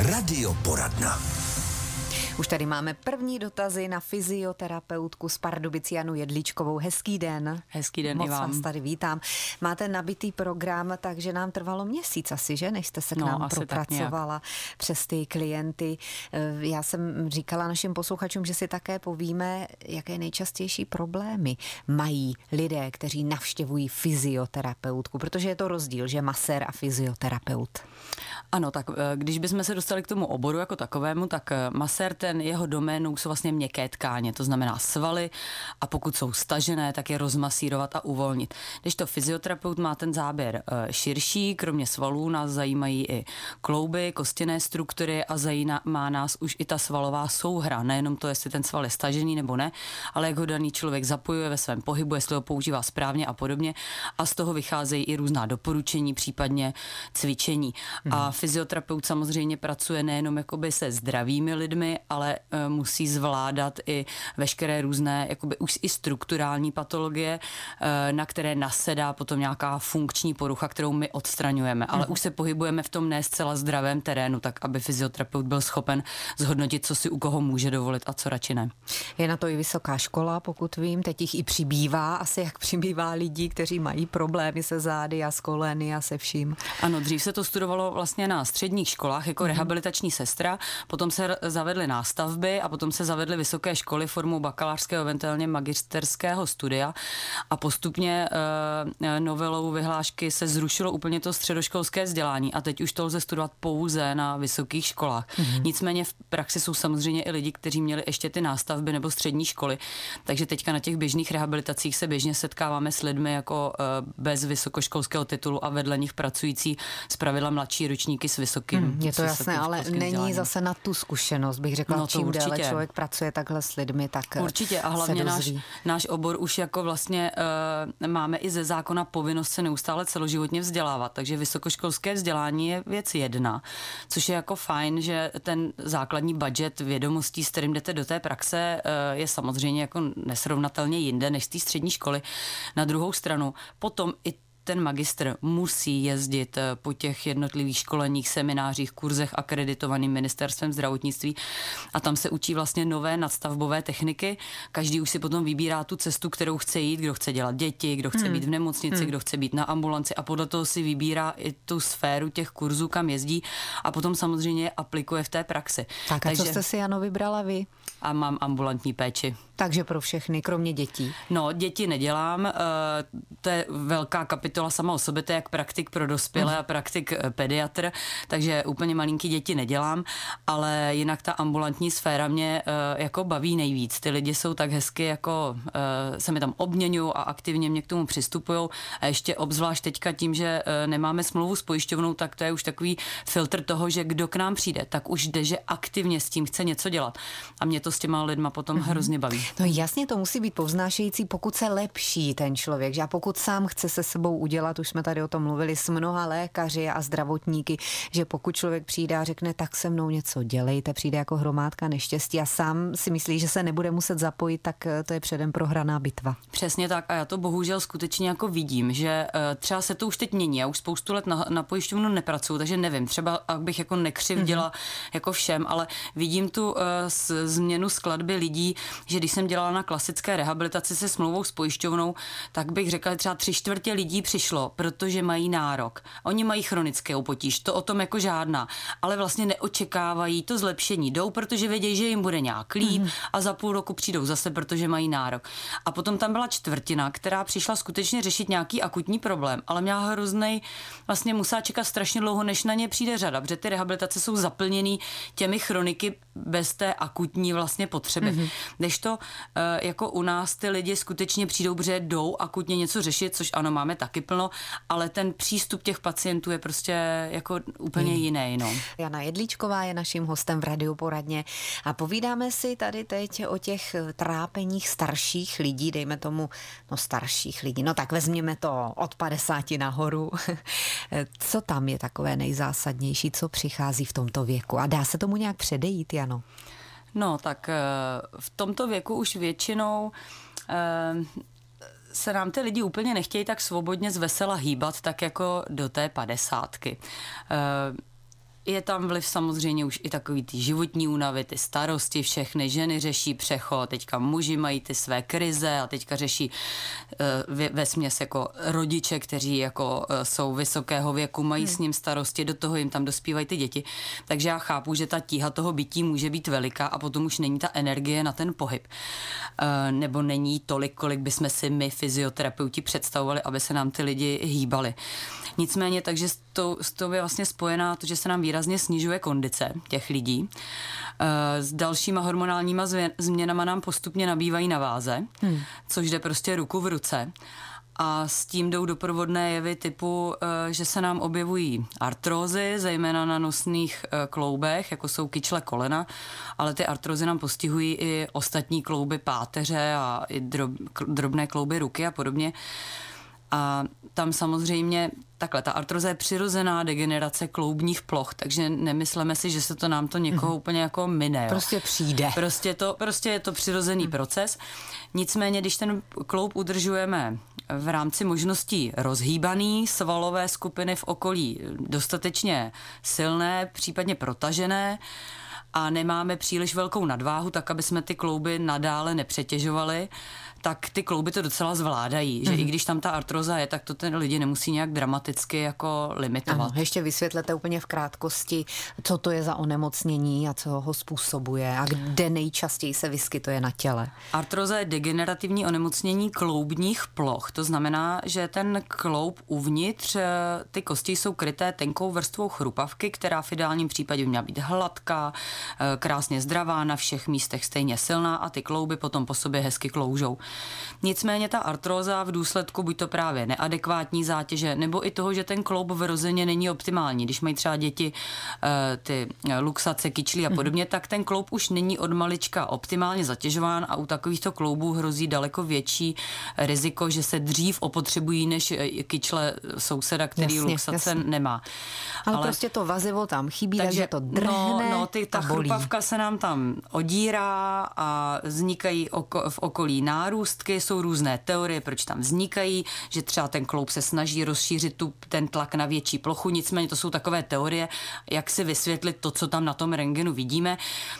Radioporadna. Už tady máme první dotazy na fyzioterapeutku z Pardubic Janu Jedličkovou. Hezký den. Hezký den Moc i vám. vás tady vítám. Máte nabitý program, takže nám trvalo měsíc asi, že? Než jste se k nám propracovala přes ty klienty. Já jsem říkala našim posluchačům, že si také povíme, jaké nejčastější problémy mají lidé, kteří navštěvují fyzioterapeutku, protože je to rozdíl, že masér a fyzioterapeut. Ano, tak když bychom se dostali k tomu oboru jako takovému, tak masér, ten jeho doménou jsou vlastně měkké tkáně, to znamená svaly, a pokud jsou stažené, tak je rozmasírovat a uvolnit. Když to fyzioterapeut má ten záběr širší, kromě svalů nás zajímají i klouby, kostěné struktury a zajímá nás už i ta svalová souhra, nejenom to, jestli ten sval je stažený nebo ne, ale jak ho daný člověk zapojuje ve svém pohybu, jestli ho používá správně a podobně, a z toho vycházejí i různá doporučení, případně cvičení. A fyzioterapeut samozřejmě pracuje nejenom jakoby se zdravými lidmi, ale musí zvládat i veškeré různé jakoby už i strukturální patologie, na které nasedá potom nějaká funkční porucha, kterou my odstraňujeme. Ale už se pohybujeme v tom ne zcela zdravém terénu, tak aby fyzioterapeut byl schopen zhodnotit, co si u koho může dovolit a co radši ne. Je na to i vysoká škola, pokud vím, teď jich i přibývá, asi jak přibývá lidí, kteří mají problémy se zády a s koleny a se vším. Ano, dřív se to studovalo vlastně na středních školách jako rehabilitační sestra, potom se zavedly nástavby a potom se zavedly vysoké školy formou bakalářského, eventuálně magisterského studia, a postupně novelou vyhlášky se zrušilo úplně to středoškolské vzdělání a teď už to lze studovat pouze na vysokých školách. Nicméně v praxi jsou samozřejmě i lidi, kteří měli ještě ty nástavby nebo střední školy, takže teďka na těch běžných rehabilitacích se běžně setkáváme s lidmi jako bez vysokoškolského titulu a vedle nich pracující zpravidla mladší ročníky s vysokým. Je to jasné, ale není zase na tu zkušenost, bych řekla, no, čím déle člověk pracuje takhle s lidmi, tak určitě, a hlavně náš obor už jako vlastně máme i ze zákona povinnost se neustále celoživotně vzdělávat, takže vysokoškolské vzdělání je věc jedna, což je jako fajn, že ten základní budget vědomostí, s kterým jdete do té praxe, je samozřejmě jako nesrovnatelně jinde než z té střední školy. Na druhou stranu potom i ten magistr musí jezdit po těch jednotlivých školeních, seminářích, kurzech akreditovaným ministerstvem zdravotnictví a tam se učí vlastně nové nadstavbové techniky. Každý už si potom vybírá tu cestu, kterou chce jít, kdo chce dělat děti, kdo chce být v nemocnici, kdo chce být na ambulanci, a podle toho si vybírá i tu sféru těch kurzů, kam jezdí, a potom samozřejmě je aplikuje v té praxi. Takže, co jste si, Jano, vybrala vy? A mám ambulantní péči. Takže pro všechny, kromě dětí. No, děti nedělám, to je velká kapitola sama o sobě, to je jak praktik pro dospělé a praktik pediatr, takže úplně malinký děti nedělám, ale jinak ta ambulantní sféra mě jako baví nejvíc. Ty lidi jsou tak hezky, jako se mi tam obměňují a aktivně mě k tomu přistupujou, a ještě obzvlášť teďka tím, že nemáme smlouvu s pojišťovnou, tak to je už takový filtr toho, že kdo k nám přijde, tak už jde, že aktivně s tím chce něco dělat. A mě to s těma lidma potom hrozně baví. No jasně, to musí být povznášející, pokud se lepší ten člověk, že a pokud sám chce se sebou udělat, už jsme tady o tom mluvili s mnoha lékaři a zdravotníky, že pokud člověk přijde a řekne, tak se mnou něco dělejte, přijde jako hromádka neštěstí a sám si myslí, že se nebude muset zapojit, tak to je předem prohraná bitva. Přesně tak, a já to bohužel skutečně jako vidím, že třeba se to už teď mění, já už spoustu let na pojišťovnu nepracuju, takže nevím, třeba abych jako nekřivděla jako všem, ale vidím tu změnu skladby lidí, že když jsem dělala na klasické rehabilitaci se smlouvou s pojišťovnou, tak bych řekla, že třeba 3/4 lidí přišlo, protože mají nárok. Oni mají chronické potíž, to o tom jako žádná, ale vlastně neočekávají to zlepšení. Jdou, protože vědějí, že jim bude nějak líp, a za půl roku přijdou zase, protože mají nárok. A potom tam byla 1/4, která přišla skutečně řešit nějaký akutní problém, ale měla hroznej, vlastně musela čekat strašně dlouho, než na ně přijde řada, protože ty rehabilitace jsou zaplněný těmi chroniky bez té akutní vlastně potřeby. Kdežto jako u nás ty lidi skutečně přijdou, protože jdou akutně něco řešit, což ano, máme taky plno, ale ten přístup těch pacientů je prostě jako úplně jiný. No. Jana Jedličková je naším hostem v Radioporadně a povídáme si tady teď o těch trápeních starších lidí, dejme tomu, starších lidí. No tak vezměme to od 50 nahoru. Co tam je takové nejzásadnější, co přichází v tomto věku? A dá se tomu nějak předejít, Jano? No tak v tomto věku už většinou se nám ty lidi úplně nechtějí tak svobodně zvesela hýbat, tak jako do té 50. Je tam vliv samozřejmě už i takový ty životní únavy, ty starosti, všechny ženy řeší přechod, teďka muži mají ty své krize a teďka řeší vesměs jako rodiče, kteří jako jsou vysokého věku, mají s ním starosti, do toho jim tam dospívají ty děti. Takže já chápu, že ta tíha toho bytí může být veliká a potom už není ta energie na ten pohyb. Nebo není tolik, kolik bychom si my, fyzioterapeuti, představovali, aby se nám ty lidi hýbali. Nicméně, takže s tou je vlastně spojená to, že se nám výrazně snižuje kondice těch lidí. S dalšíma hormonálníma změnama nám postupně nabývají na váze, což jde prostě ruku v ruce. A s tím jdou doprovodné jevy typu, že se nám objevují artrózy, zejména na nosných kloubech, jako jsou kyčle kolena, ale ty artrózy nám postihují i ostatní klouby páteře a i drobné klouby ruky a podobně. A tam samozřejmě takhle, ta artroza je přirozená degenerace kloubních ploch, takže nemyslíme si, že se to nám to někoho úplně jako mine. Jo. Prostě přijde. Prostě je to přirozený proces. Nicméně, když ten kloub udržujeme v rámci možností rozhýbaný, svalové skupiny v okolí dostatečně silné, případně protažené, a nemáme příliš velkou nadváhu, tak aby jsme ty klouby nadále nepřetěžovali, tak ty klouby to docela zvládají, že i když tam ta artroza je, tak to ten lidi nemusí nějak dramaticky jako limitovat. Ano, ještě vysvětlete úplně v krátkosti, co to je za onemocnění a co ho způsobuje a kde nejčastěji se vyskytuje na těle. Artroza je degenerativní onemocnění kloubních ploch, to znamená, že ten kloub uvnitř, ty kosti jsou kryté tenkou vrstvou chrupavky, která v ideálním případě by měla být hladká, krásně zdravá, na všech místech stejně silná a ty klouby potom po sobě hezky kloužou. Nicméně ta artróza v důsledku buď to právě neadekvátní zátěže, nebo i toho, že ten kloub vrozeně není optimální. Když mají třeba děti ty luxace, kyčlí a podobně, tak ten kloub už není od malička optimálně zatěžován a u takovýchto kloubů hrozí daleko větší riziko, že se dřív opotřebují než kyčle souseda, který luxace nemá. Ale prostě to vazivo tam chybí, takže to drhne ta chrupavka se nám tam odírá a vznikají v okolí nárůstky, jsou různé teorie, proč tam vznikají, že třeba ten kloub se snaží rozšířit ten tlak na větší plochu, nicméně to jsou takové teorie, jak si vysvětlit to, co tam na tom rentgenu vidíme.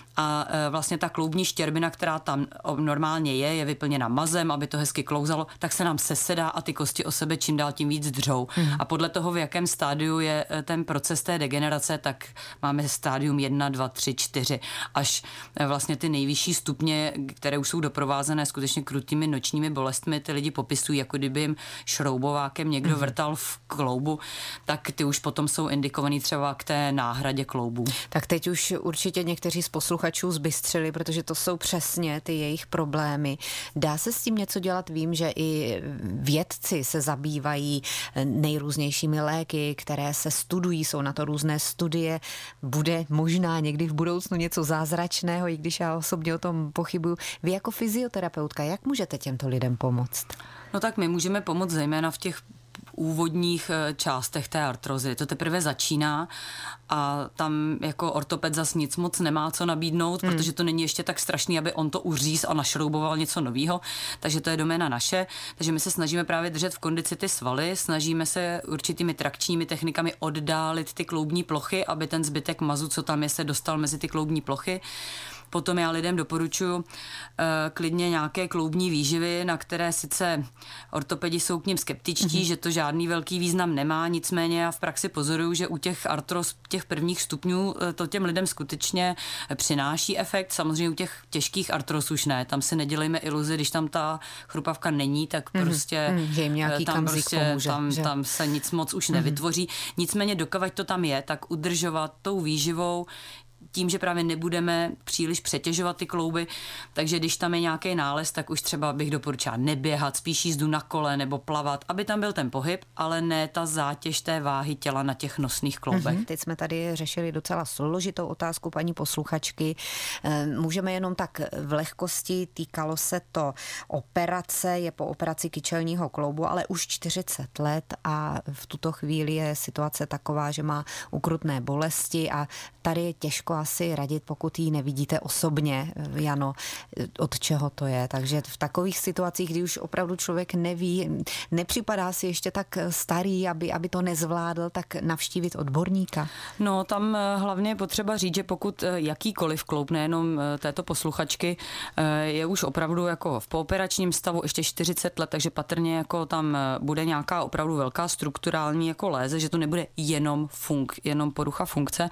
A vlastně ta kloubní štěrbina, která tam normálně je vyplněna mazem, aby to hezky klouzalo, tak se nám sesedá a ty kosti o sebe čím dál tím víc dřou. A podle toho, v jakém stádiu je ten proces té degenerace, tak máme stádium 1, 2, 3, 4, až vlastně ty nejvyšší stupně, které už jsou doprovázené skutečně krutými nočními bolestmi, ty lidi popisují, jako kdyby jim šroubovákem někdo vrtal v kloubu, tak ty už potom jsou indikovaný třeba k té náhradě kloubů. Tak teď už určitě někteří z posluchačů zbystřili, protože to jsou přesně ty jejich problémy. Dá se s tím něco dělat? Vím, že i vědci se zabývají nejrůznějšími léky, které se studují, jsou na to různé studie. Bude možná někdy v budoucnu něco zázračného, i když já osobně o tom pochybuju. Vy jako fyzioterapeutka, jak můžete těmto lidem pomoct? No tak my můžeme pomoct zejména v těch úvodních částech té artrozy. To teprve začíná a tam jako ortoped zas nic moc nemá co nabídnout, protože to není ještě tak strašný, aby on to uříz a našrouboval něco novýho, takže to je doména naše. Takže my se snažíme právě držet v kondici ty svaly, snažíme se určitými trakčními technikami oddálit ty kloubní plochy, aby ten zbytek mazu, co tam je, se dostal mezi ty kloubní plochy. Potom já lidem doporučuji klidně nějaké kloubní výživy, na které sice ortopedi jsou k nim skeptičtí, že to žádný velký význam nemá, nicméně já v praxi pozoruju, že u těch artroz těch prvních stupňů to těm lidem skutečně přináší efekt. Samozřejmě u těch těžkých artroz už ne, tam si nedělejme iluzi, když tam ta chrupavka není, tak prostě že jim nějaký tam, pomůže, tam se nic moc už nevytvoří. Nicméně dokavať to tam je, tak udržovat tou výživou tím, že právě nebudeme příliš přetěžovat ty klouby, takže když tam je nějaký nález, tak už třeba bych doporučila neběhat, spíš jízdu na kole nebo plavat, aby tam byl ten pohyb, ale ne ta zátěž té váhy těla na těch nosných kloubech. Teď jsme tady řešili docela složitou otázku paní posluchačky. Můžeme jenom tak v lehkosti, týkalo se to operace, je po operaci kyčelního kloubu, ale už 40 let a v tuto chvíli je situace taková, že má ukrutné bolesti a tady je těžko těžko asi radit, pokud ji nevidíte osobně, Jano, od čeho to je. Takže v takových situacích, kdy už opravdu člověk neví, nepřipadá si ještě tak starý, aby to nezvládl, tak navštívit odborníka. No, tam hlavně je potřeba říct, že pokud jakýkoliv kloub, nejenom této posluchačky, je už opravdu jako v pooperačním stavu ještě 40 let, takže patrně jako tam bude nějaká opravdu velká strukturální jako léze, že to nebude jenom porucha funkce,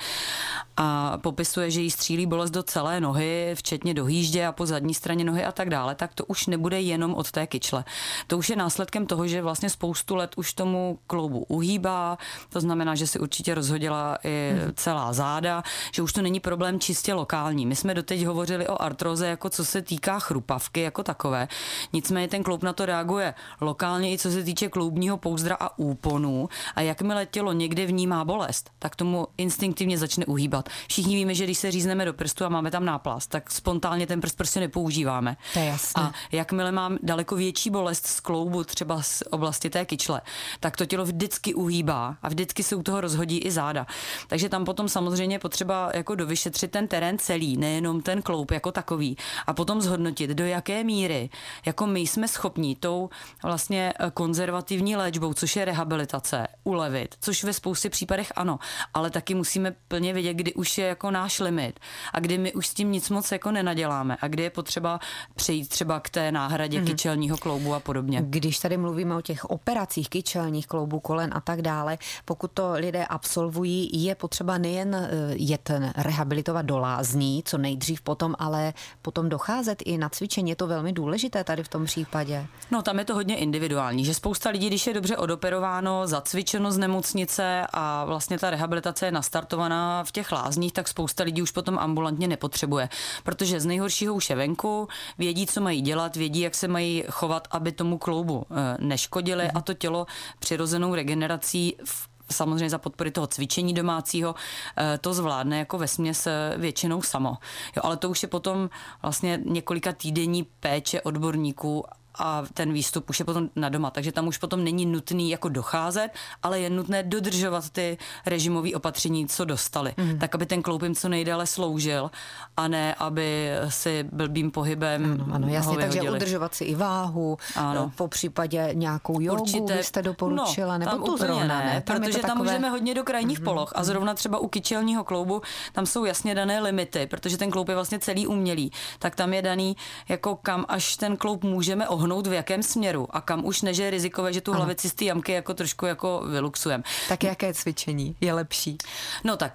a popisuje, že jí střílí bolest do celé nohy, včetně do hýždě a po zadní straně nohy a tak dále, tak to už nebude jenom od té kyčle. To už je následkem toho, že vlastně spoustu let už tomu kloubu uhýbá, to znamená, že si určitě rozhodila i celá záda, že už to není problém čistě lokální. My jsme doteď hovořili o artróze, jako co se týká chrupavky jako takové. Nicméně ten kloub na to reaguje lokálně i co se týče kloubního pouzdra a úponů, a jakmile tělo někde vnímá bolest, tak tomu instinktivně začne uhýbat. Všichni víme, že když se řízneme do prstu a máme tam náplast, tak spontánně ten prst prostě nepoužíváme. To je jasné. A jakmile mám daleko větší bolest z kloubu, třeba z oblasti té kyčle, tak to tělo vždycky uhýbá a vždycky se u toho rozhodí i záda. Takže tam potom samozřejmě potřeba jako dovyšetřit ten terén celý, nejenom ten kloub jako takový, a potom zhodnotit, do jaké míry jako my jsme schopni tou vlastně konzervativní léčbou, což je rehabilitace, ulevit, což ve spoustě případech ano, ale taky musíme plně vědět, kdy už je jako náš limit a kdy my už s tím nic moc jako nenaděláme a kdy je potřeba přejít třeba k té náhradě kyčelního kloubu a podobně. Když tady mluvíme o těch operacích kyčelních kloubů, kolen a tak dále, pokud to lidé absolvují, je potřeba nejen jet rehabilitovat do lázní, co nejdřív potom, ale potom docházet i na cvičení. Je to velmi důležité tady v tom případě. No, tam je to hodně individuální, že spousta lidí, když je dobře odoperováno, zacvičeno z nemocnice a vlastně ta rehabilitace je nastartovaná v těch lázních, tak spousta lidí už potom ambulantně nepotřebuje, protože z nejhoršího už je venku, vědí, co mají dělat, vědí, jak se mají chovat, aby tomu kloubu neškodili, a to tělo přirozenou regenerací samozřejmě za podpory toho cvičení domácího to zvládne jako vesměs většinou samo. Jo, ale to už je potom vlastně několika týdenní péče odborníků a ten výstup už je potom na doma, takže tam už potom není nutný jako docházet, ale je nutné dodržovat ty režimové opatření, co dostali, tak aby ten kloub jim co nejdéle sloužil a ne, aby si blbým pohybem ano, jasně, ho takže udržovat si i váhu, po případě nějakou jogu byste doporučila, nebo tam tu úplně ne, protože tam takové... můžeme hodně do krajních poloh a zrovna třeba u kyčelního kloubu tam jsou jasně dané limity, protože ten kloub je vlastně celý umělý, tak tam je daný, jako kam až ten kloub můžeme ohnout, v jakém směru a kam už než je rizikové, že tu hlavici z té jamky jako trošku jako vyluxujeme. Tak jaké cvičení je lepší? No tak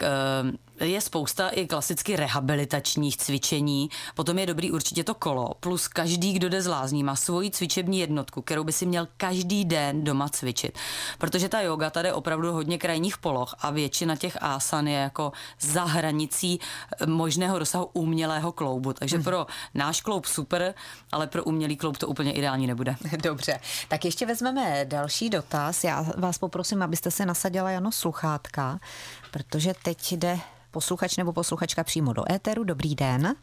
je spousta i klasicky rehabilitačních cvičení, potom je dobrý určitě to kolo, plus každý, kdo jde z lázní, má svoji cvičební jednotku, kterou by si měl každý den doma cvičit. Protože ta yoga tady je opravdu hodně krajních poloh a většina těch asan je jako za hranicí možného dosahu umělého kloubu. Takže pro náš kloub super, ale pro umělý kloub to úplně ideální nebude. Dobře, tak ještě vezmeme další dotaz. Já vás poprosím, abyste se nasadila, Jano, sluchátka, protože teď jde posluchač nebo posluchačka přímo do éteru. Dobrý den.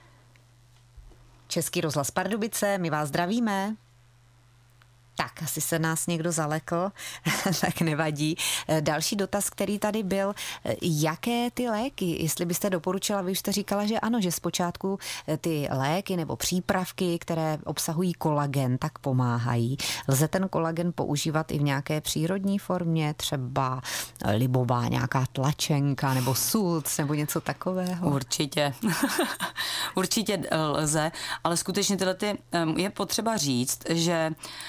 Český rozhlas Pardubice, my vás zdravíme. Tak, asi se nás někdo zalekl, tak nevadí. Další dotaz, který tady byl, jaké ty léky, jestli byste doporučila, vy už jste říkala, že ano, že zpočátku ty léky nebo přípravky, které obsahují kolagen, tak pomáhají. Lze ten kolagen používat i v nějaké přírodní formě, třeba libová nějaká tlačenka nebo sulc nebo něco takového? Určitě. Určitě lze, ale skutečně je potřeba říct, že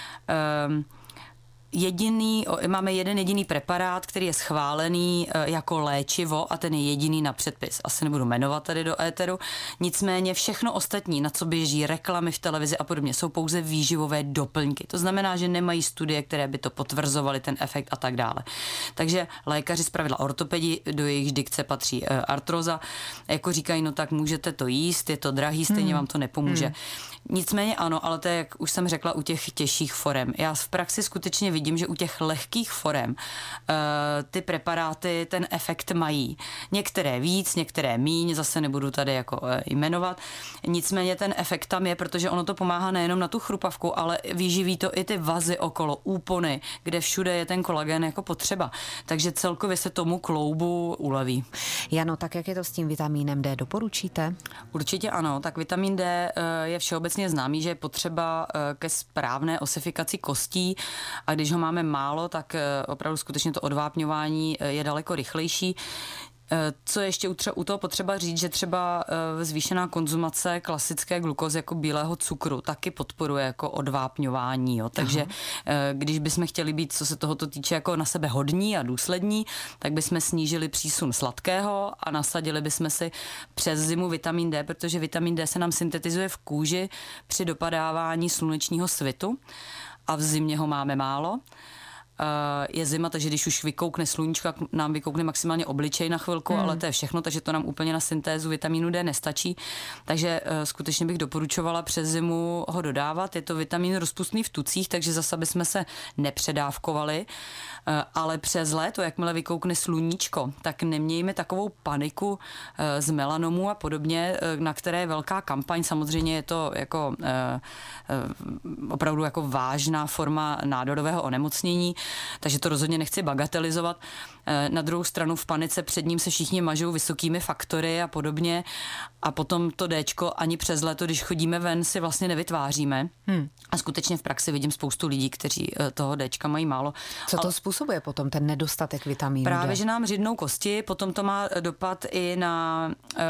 máme jeden jediný preparát, který je schválený jako léčivo a ten je jediný na předpis. Asi nebudu jmenovat tady do éteru. Nicméně všechno ostatní, na co běží reklamy v televizi a podobně, jsou pouze výživové doplňky. To znamená, že nemají studie, které by to potvrzovaly, ten efekt a tak dále. Takže lékaři zpravidla ortopedi, do jejich dikce patří artroza, jako říkají, no tak můžete to jíst, je to drahý, stejně vám to nepomůže. Nicméně ano, ale to je, jak už jsem řekla, u těch těžších forem. Já v praxi skutečně vidím, vidím, že u těch lehkých forem ty preparáty ten efekt mají. Některé víc, některé míň, zase nebudu tady jako jmenovat. Nicméně ten efekt tam je, protože ono to pomáhá nejenom na tu chrupavku, ale vyživí to i ty vazy okolo, úpony, kde všude je ten kolagen jako potřeba. Takže celkově se tomu kloubu uleví. Jano, tak jak je to s tím vitamínem D? Doporučíte? Určitě ano. Tak vitamin D je všeobecně známý, že je potřeba ke správné osifikaci kostí a když ho máme málo, tak opravdu skutečně to odvápňování je daleko rychlejší. Co je ještě u toho potřeba říct, že třeba zvýšená konzumace klasické glukózy jako bílého cukru taky podporuje jako odvápňování. Jo. Takže když bychom chtěli být, co se tohoto týče, jako na sebe hodní a důslední, tak bychom snížili přísun sladkého a nasadili bychom si přes zimu vitamin D, protože vitamin D se nám syntetizuje v kůži při dopadávání slunečního svitu a v zimě ho máme málo. Je zima, takže když už vykoukne sluníčko, nám vykoukne maximálně obličej na chvilku, ale to je všechno, takže to nám úplně na syntézu vitamínu D nestačí. Takže skutečně bych doporučovala přes zimu ho dodávat. Je to vitamin rozpustný v tucích, takže zase bychom se nepředávkovali, ale přes léto, jakmile vykoukne sluníčko, tak nemějme takovou paniku z melanomu a podobně, na které je velká kampaň. Samozřejmě je to jako opravdu jako vážná forma nádorového onemocnění, takže to rozhodně nechci bagatelizovat. Na druhou stranu v panice před ním se všichni mažou vysokými faktory a podobně a potom to Dčko ani přes léto, když chodíme ven, si vlastně nevytváříme. A skutečně v praxi vidím spoustu lidí, kteří toho Dčka mají málo. Co to způsobuje potom, ten nedostatek vitamínu D? Právě, že nám řidnou kosti, potom to má dopad i na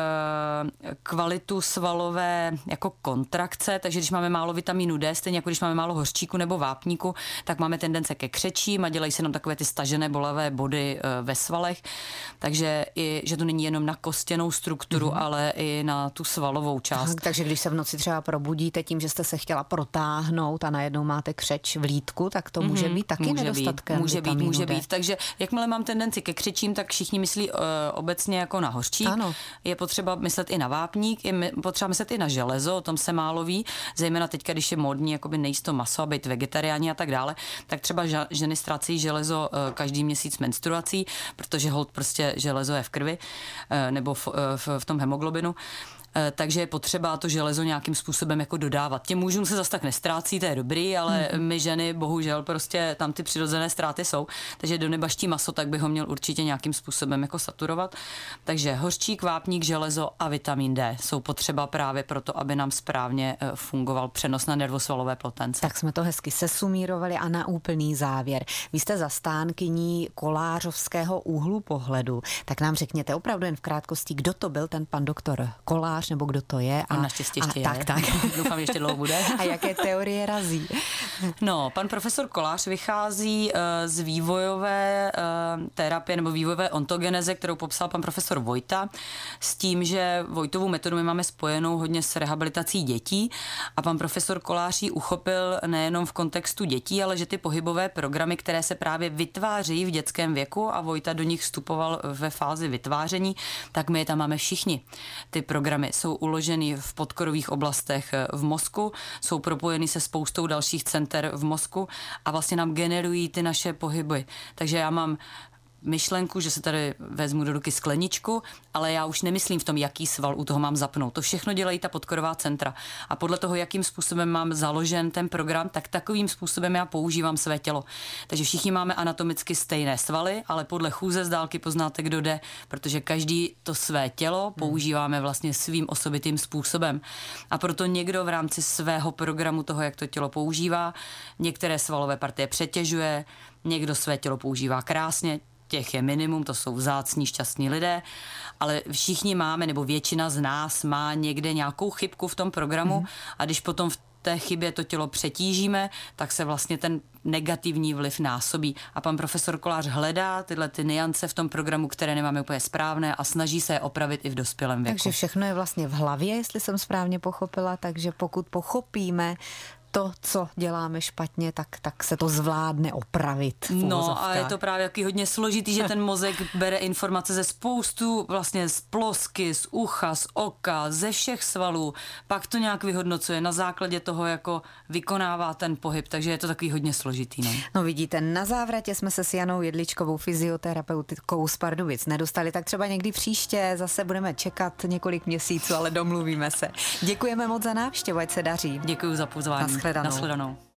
kvalitu svalové jako kontrakce, takže když máme málo vitamínu D, stejně jako když máme málo hořčíku nebo vápníku, tak máme tendence ke křečím a dělají se nám takové ty stažené bolavé body ve svalech, takže že to není jenom na kostěnou strukturu, ale i na tu svalovou část. Takže když se v noci třeba probudíte tím, že jste se chtěla protáhnout a najednou máte křeč v lítku, tak to může být taky nedostatkem vitamínu D. Může být. Takže jakmile mám tendenci ke křečím, tak všichni myslí obecně jako na hořčík. Ano. Je potřeba myslet i na vápník, je potřeba myslet i na železo, o tom se málo ví, zejména teďka, když je módní jakoby nejíst to maso a být vegetariáni a tak dále, tak třeba ženy ztrácejí železo každý měsíc menstruací, protože holt prostě železo je v krvi nebo v tom hemoglobinu. Takže je potřeba to železo nějakým způsobem jako dodávat. Těm mužům se zas tak nestrácí, to je dobrý, ale my ženy bohužel prostě tam ty přirozené ztráty jsou. Takže do nebaští maso, tak by ho měl určitě nějakým způsobem jako saturovat. Takže hořčík, vápník, železo a vitamin D jsou potřeba právě proto, aby nám správně fungoval přenos na nervosvalové plotence. Tak jsme to hezky sesumírovali a na úplný závěr. Vy jste zastánkyní kolářovského úhlu pohledu, tak nám řekněte opravdu jen v krátkosti, kdo to byl ten pan doktor Kolář, nebo kdo to je. A naštěstí ještě je. Tak. Doufám, že ještě dlouho bude. A jaké teorie razí? No, pan profesor Kolář vychází z vývojové terapie nebo vývojové ontogeneze, kterou popsal pan profesor Vojta, s tím, že Vojtovu metodu my máme spojenou hodně s rehabilitací dětí a pan profesor Kolář ji uchopil nejenom v kontextu dětí, ale že ty pohybové programy, které se právě vytváří v dětském věku a Vojta do nich vstupoval ve fázi vytváření, tak my je tam máme všichni. Ty programy jsou uloženy v podkorových oblastech v mozku, jsou propojeny se spoustou dalších center v mozku a vlastně nám generují ty naše pohyby. Takže já mám myšlenku, že se tady vezmu do ruky skleničku, ale já už nemyslím v tom, jaký sval u toho mám zapnout. To všechno dělají ta podkorová centra. A podle toho, jakým způsobem mám založen ten program, tak takovým způsobem já používám své tělo. Takže všichni máme anatomicky stejné svaly, ale podle chůze z dálky poznáte, kdo jde, protože každý to své tělo používáme vlastně svým osobitým způsobem. A proto někdo v rámci svého programu toho, jak to tělo používá, některé svalové partie přetěžuje, někdo své tělo používá krásně, těch je minimum, to jsou vzácní, šťastní lidé, ale všichni máme, nebo většina z nás má někde nějakou chybku v tom programu a když potom v té chybě to tělo přetížíme, tak se vlastně ten negativní vliv násobí. A pan profesor Kolář hledá tyhle ty nuance v tom programu, které nemáme úplně správné a snaží se je opravit i v dospělém věku. Takže všechno je vlastně v hlavě, jestli jsem správně pochopila, takže pokud pochopíme to, co děláme špatně, tak se to zvládne opravit. No a je to právě jaký hodně složitý, že ten mozek bere informace ze spoustu, vlastně z plosky, z ucha, z oka, ze všech svalů, pak to nějak vyhodnocuje, na základě toho jako vykonává ten pohyb, takže je to takový hodně složitý. No vidíte, na závratě jsme se s Janou Jedličkovou, fyzioterapeutkou z Pardubic nedostali, tak třeba někdy příště zase budeme čekat několik měsíců, ale domluvíme se. Děkujeme moc za návštěvu, ať se daří. Děkuji za pozvání. Nashledanou.